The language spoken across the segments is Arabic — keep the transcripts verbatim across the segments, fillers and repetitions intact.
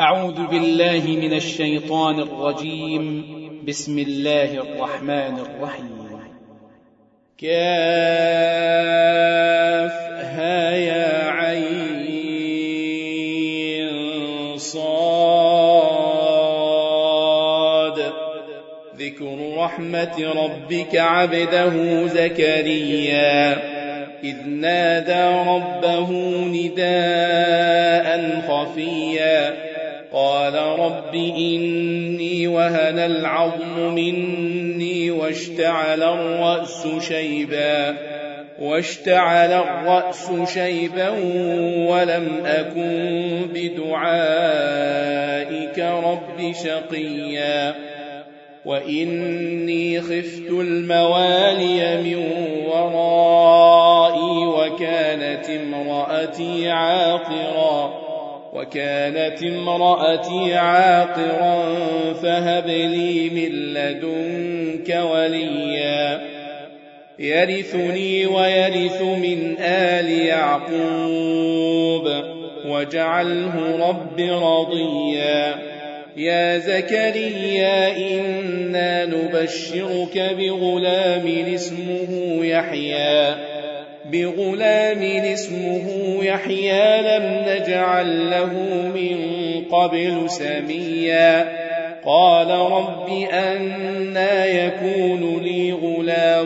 أعوذ بالله من الشيطان الرجيم. بسم الله الرحمن الرحيم. كافها يا عين صاد. ذكر رحمة ربك عبده زكريا إذ نادى ربه نداء خفيا قال رب إني وهن العظم مني واشتعل الرأس شيبا واشتعل الرأس شيبا ولم أكن بدعائك رب شقيا وإني خفت الموالي من ورائي وكانت امرأتي عاقرا وكانت امرأتي عاقرا فهب لي من لدنك وليا يرثني ويرث من آل يعقوب واجعله رب رضيا. يا زكريا إنا نبشرك بغلام اسمه يحيى بغلام اسمه يحيى لم نجعل له من قبل سميا قال رب أنى يكون لي غلام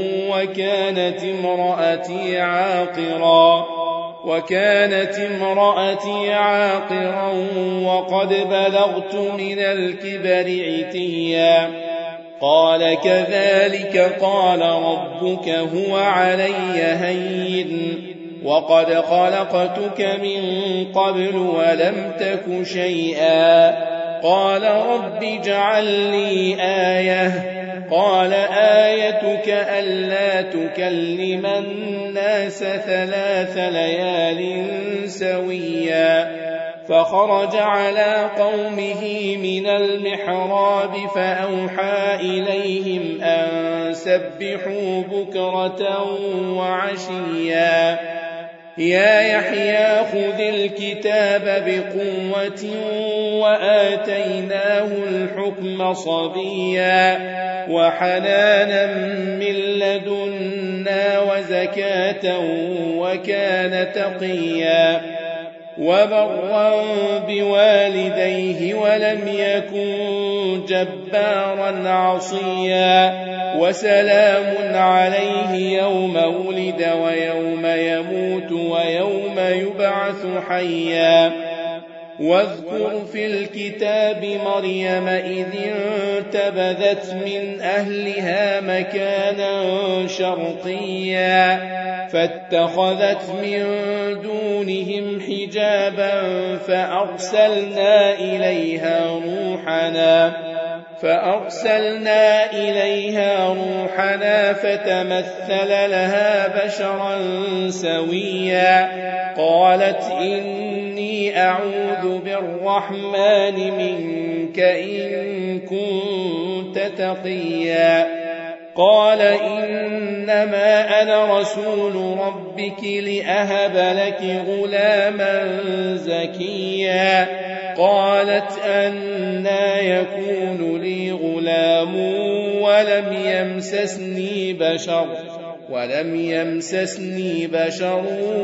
وكانت امرأتي عاقرا وكانت امرأتي عاقرا وقد بلغت من الكبر عتيا قال كذلك قال ربك هو علي هين وقد خلقتك من قبل ولم تك شيئا قال رب اجعل لي آية قال آيتك ألا تكلم الناس ثلاث ليال سويا فخرج على قومه من المحراب فأوحى إليهم أن سبحوا بكرة وعشيا يا يحيى خذ الكتاب بقوة وآتيناه الحكم صبيا وحنانا من لدنا وزكاة وكان تقيا وبرا بوالديه ولم يكن جبارا عصيا وسلام عليه يوم ولد ويوم يموت ويوم يبعث حيا واذكر في الكتاب مريم إذ انتبذت من أهلها مكانا شرقيا فاتخذت من دونهم حجابا فأرسلنا إليها روحنا فأرسلنا إليها روحنا فتمثل لها بشرا سويا قالت إني أعوذ بالرحمن منك إن كنت تقيا قال إنما أنا رسول ربك لأهب لك غلاما زكيا قالت أنى يكون لي غلام ولم يمسسني بشر ولم يمسسني بشر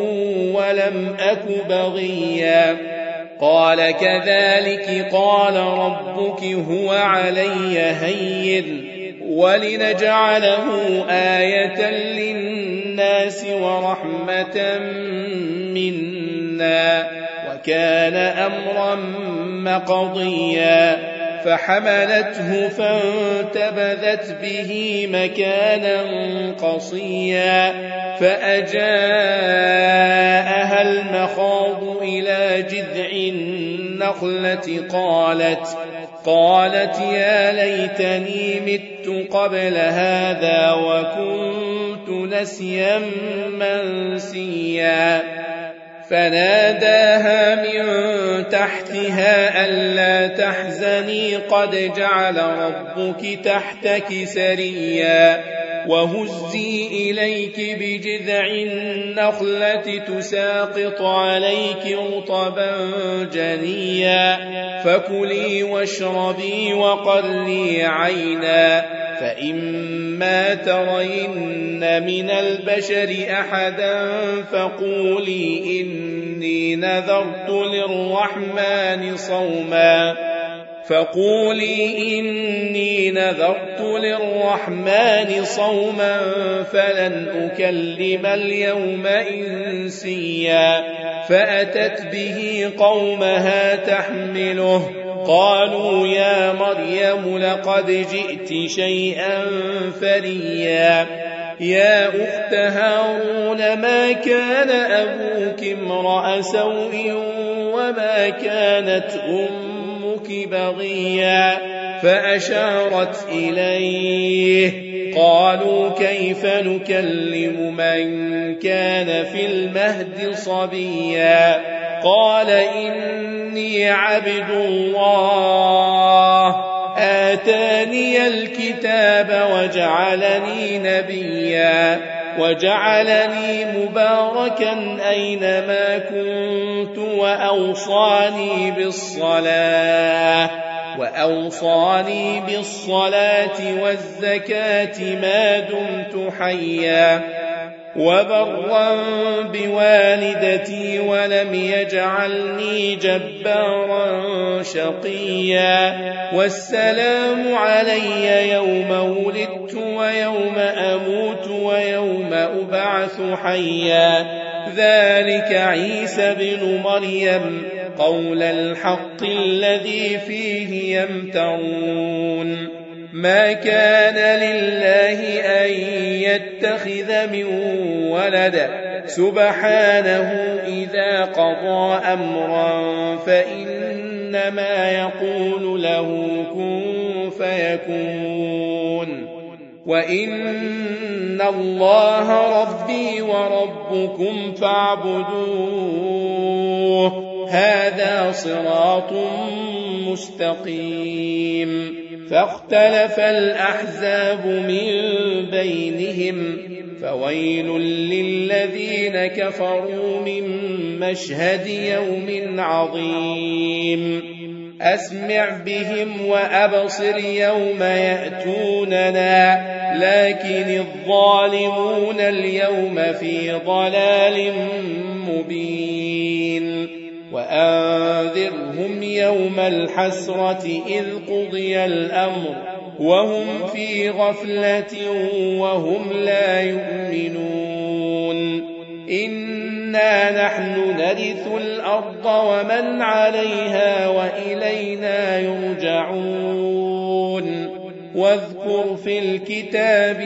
ولم أك بغيا قال كذلك قال ربك هو علي هين ولنجعله آية للناس ورحمة منا وكان أمرا مقضيا فحملته فانتبذت به مكانا قصيا فأجاءها المخاض إلى جذع النخلة قالت قالت يا ليتني مت قبل هذا وكنت نسيا منسيا فناداها من تحتها ألا تحزني قد جعل ربك تحتك سريا وهزي إليك بجذع النخلة تساقط عليك رطبا جنيا فكلي واشربي وقري عينا فإما ترين من البشر أحدا فقولي إني نذرت للرحمن صوما فقولي إني نذرت للرحمن صوما فلن أكلم اليوم إنسيا فأتت به قومها تحمله قالوا يا مريم لقد جئت شيئا فريا يا أخت هارون ما كان أبوك امرأ سوء وما كانت أمك بغيا فأشارت إليه قالوا كيف نكلم من كان في المهد صبيا قال إني عبد الله آتاني الكتاب وجعلني نبيا وجعلني مباركا أينما كنت وأوصاني بالصلاة وأوصاني بالصلاة والزكاة ما دمت حيا وبرا بوالدتي ولم يجعلني جبارا شقيا والسلام علي يوم ولدت ويوم أموت ويوم أبعث حيا ذلك عيسى بن مريم قول الحق الذي فيه يمترون ما كان لله أن يتخذ من ولد سبحانه إذا قضى أمرا فإنما يقول له كن فيكون وإن الله ربي وربكم فاعبدوه هذا صراط مستقيم فاختلف الأحزاب من بينهم فويل للذين كفروا من مشهد يوم عظيم أسمع بهم وأبصر يوم يأتوننا لكن الظالمون اليوم في ضلال مبين وأنذرهم يوم الحسرة إذ قضي الأمر وهم في غفلة وهم لا يؤمنون إنا نحن نرث الأرض ومن عليها وإلينا يرجعون واذكر في الكتاب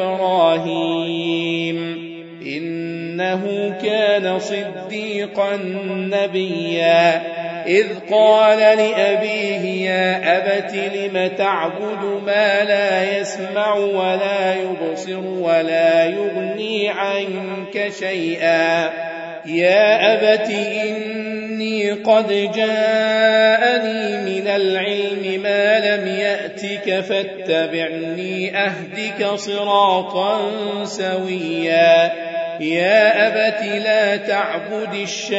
إبراهيم إنه كان صديقا نبيا إذ قال لأبيه يا أبت لم تعبد ما لا يسمع ولا يبصر ولا يغني عنك شيئا يا أبت إني قد جاءني من العلم ما لم يأتك فاتبعني أهدك صراطا سويا يا أبت لا تعبد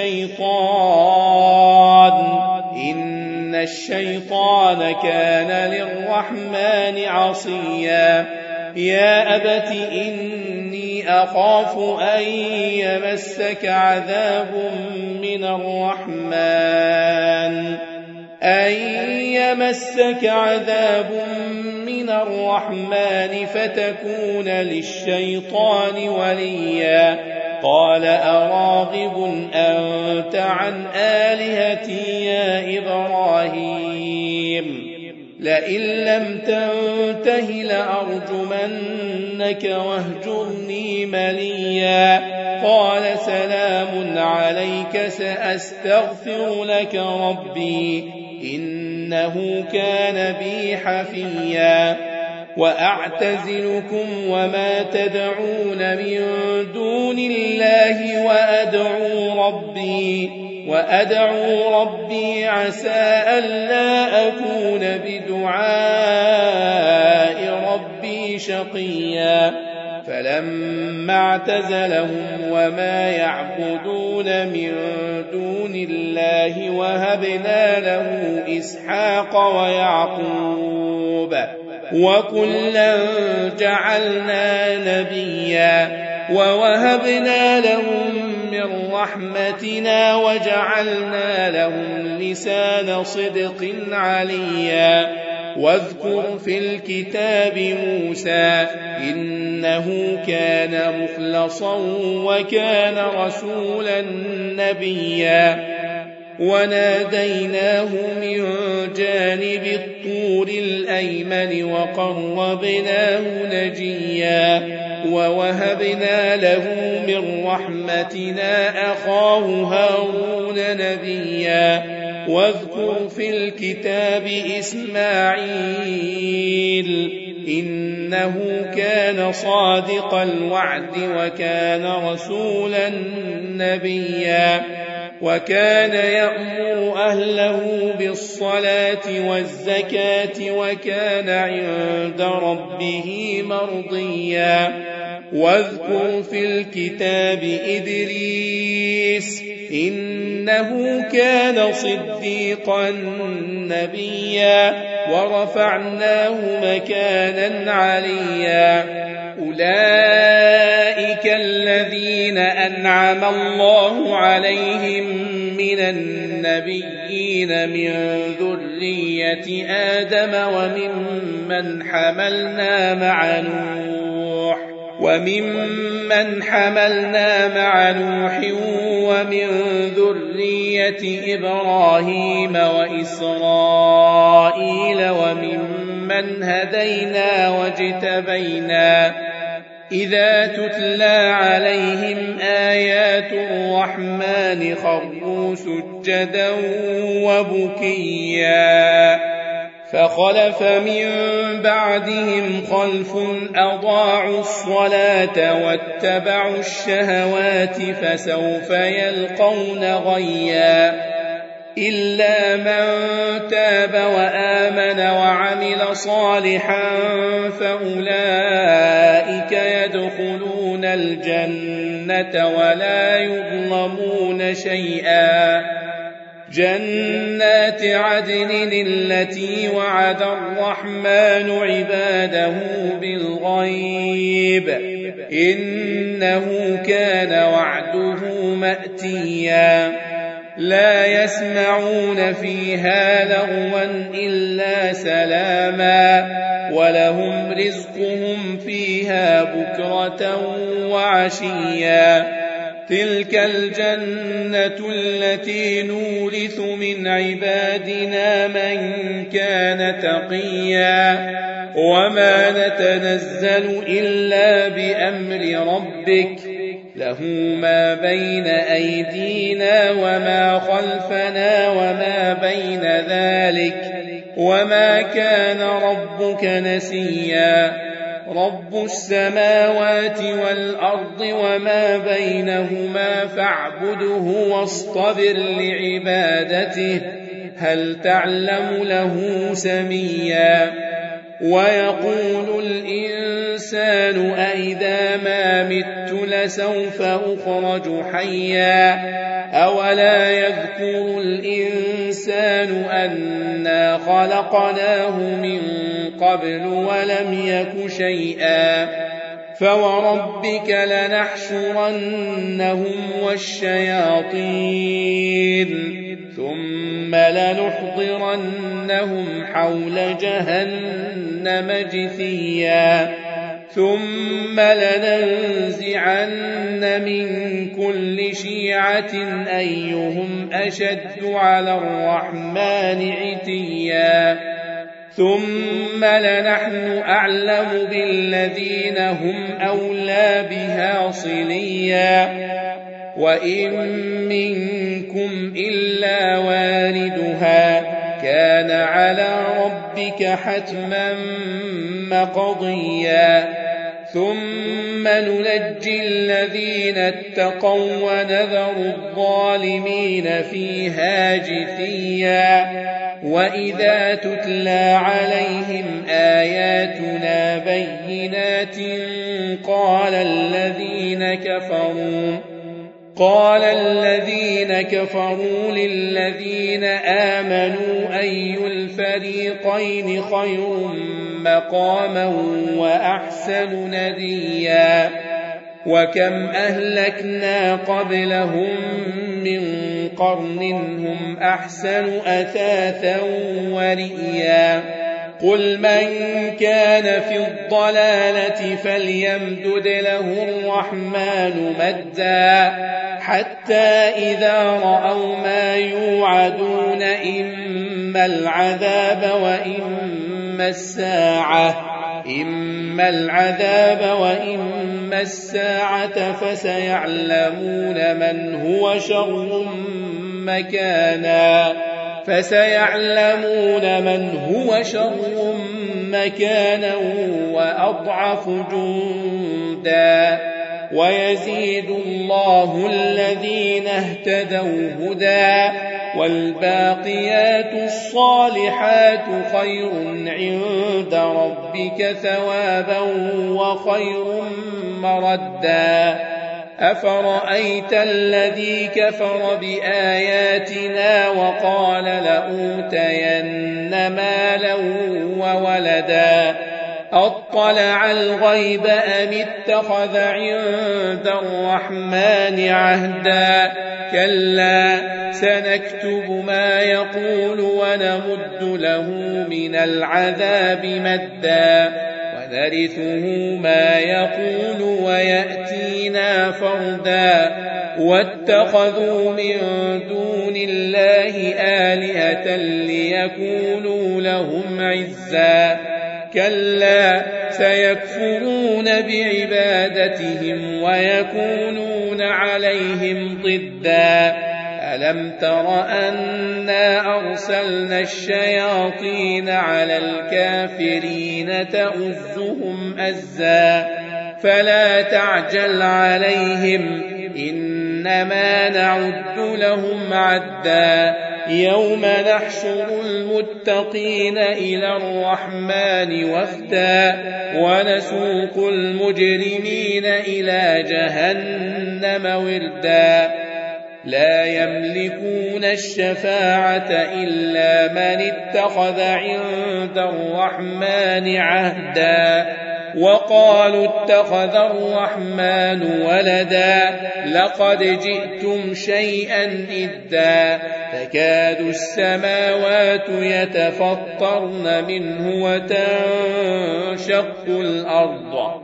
الشيطان إن الشيطان كان للرحمن عصيا يا أبت إني أخاف أن يمسك عذاب من الرحمن أن يمسك عذاب من الرحمن فتكون للشيطان وليا قال أراغب أنت عن آلهتي يا إبراهيم لئن لم تنته لأرجمنك واهجرني مليا قال سلام عليك سأستغفر لك ربي إنه كان بي حفيا وأعتزلكم وما تدعون من دون الله وأدعو ربي وأدعو ربي عسى ألا أكون بدعاء ربي شقيا ثم اعتزلهم وما يعبدون من دون الله وهبنا له إسحاق ويعقوب وكلا جعلنا نبيا ووهبنا لهم من رحمتنا وجعلنا لهم لسان صدق عليا واذكر في الكتاب موسى إنه كان مخلصا وكان رسولا نبيا وناديناه من جانب الطور الأيمن وقربناه نجيا ووهبنا له من رحمتنا أخاه هارون نبيا واذكر في الكتاب إسماعيل إنه كان صادق الوعد وكان رسولا نبيا وكان يأمر أهله بالصلاة والزكاة وكان عند ربه مرضيا واذكر في الكتاب إدريس إنه كان صديقا نبيا ورفعناه مكانا عليا أولئك الذين أنعم الله عليهم من النبيين من ذرية آدم وممن حملنا مع نوح وممن حملنا مع نوح ومن ذرية إبراهيم وإسرائيل وممن هدينا واجتبينا إذا تتلى عليهم آيات الرحمن خروا سجدا وبكيا فخلف من بعدهم خلف أضاعوا الصلاة واتبعوا الشهوات فسوف يلقون غيا إلا من تاب وآمن وعمل صالحا فأولئك يدخلون الجنة ولا يظلمون شيئا جنات عدن التي وعد الرحمن عباده بالغيب إنه كان وعده مأتيا لا يسمعون فيها لغوا إلا سلاما ولهم رزقهم فيها بكرة وعشيا تلك الجنة التي نورث من عبادنا من كان تقيا وما نتنزل إلا بأمر ربك له ما بين أيدينا وما خلفنا وما بين ذلك وما كان ربك نسيا رب السماوات والأرض وما بينهما فاعبده واصطبر لعبادته هل تعلم له سميا ويقول الإنسان أإذا ما مت لسوف أخرج حيا أولا يذكر الإنسان أنا خلقناه من قبل ولم يك شيئا فوربك لنحشرنهم والشياطين ثم لنحضرنهم حول جهنم جثيا ثم لننزعن من كل شيعة أيهم أشد على الرحمن عتيا ثم لنحن أعلم بالذين هم أولى بها صليا وإن منكم إلا واردها كان على ربك حتما مقضيا ثم ننجي الذين اتقوا ونذر الظالمين فيها جثيا وإذا تتلى عليهم آياتنا بينات قال الذين كفروا قال الذين كفروا للذين آمنوا أي الفريقين خير مقاما وأحسن نديا وكم أهلكنا قبلهم من قرن هم أحسن أثاثا ورئيا قل من كان في الضلالة فليمدد له الرحمن مدا حتى إذا رأوا ما يوعدون إما العذاب وإما الساعة إما العذاب وإما الساعة فسيعلمون من هو شر مكانا فسيعلمون من هو شر مكانا وأضعف جندا ويزيد الله الذين اهتدوا هدى والباقيات الصالحات خير عند ربك ثوابا وخير مردا أفرأيت الذي كفر بآياتنا وقال لأوتين مالا وولدا أطلع الغيب أم اتخذ عند الرحمن عهدا كلا سنكتب ما يقول ونمد له من العذاب مدا ونرثه ما يقول ويأتينا فردا واتخذوا من دون الله آلهة ليكونوا لهم عزا كلا سيكفرون بعبادتهم ويكونون عليهم ضدا ألم تر أنا أرسلنا الشياطين على الكافرين تؤزهم أزا فلا تعجل عليهم إنما نعد لهم عدا يوم نحشر المتقين إلى الرحمن وفدا ونسوق المجرمين إلى جهنم وردا لا يملكون الشفاعة إلا من اتخذ عند الرحمن عهدا وقالوا اتخذ الرحمن ولدا لقد جئتم شيئا إدا تكاد السماوات يتفطرن منه وتنشق الأرض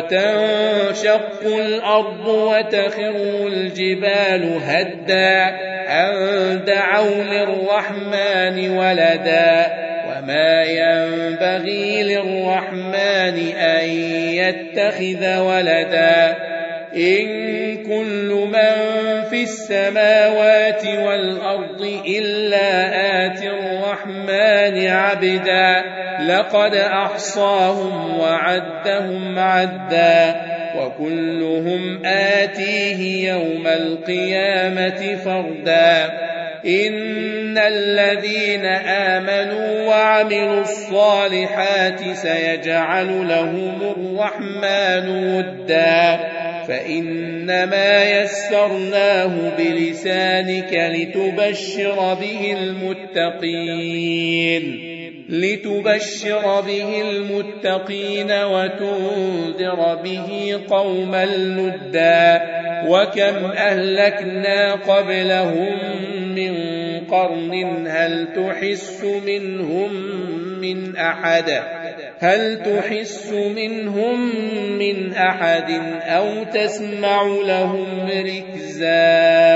وتنشق الأرض وتخر الجبال هدا أن دعوا للرحمن ولدا وما ينبغي للرحمن أن يتخذ ولدا إن كل من في السماوات والأرض إلا آتي الرحمن عبدا لقد أحصاهم وعدهم عدا وكلهم آتيه يوم القيامة فردا إن الذين آمنوا وعملوا الصالحات سيجعل لهم الرحمن ودا فإنما يسرناه بلسانك لتبشر به المتقين لتبشر به المتقين وتنذر به قوما لدا وكم أهلكنا قبلهم من قرن هل تحس منهم من أحد هل تحس منهم من أحد أو تسمع لهم ركزا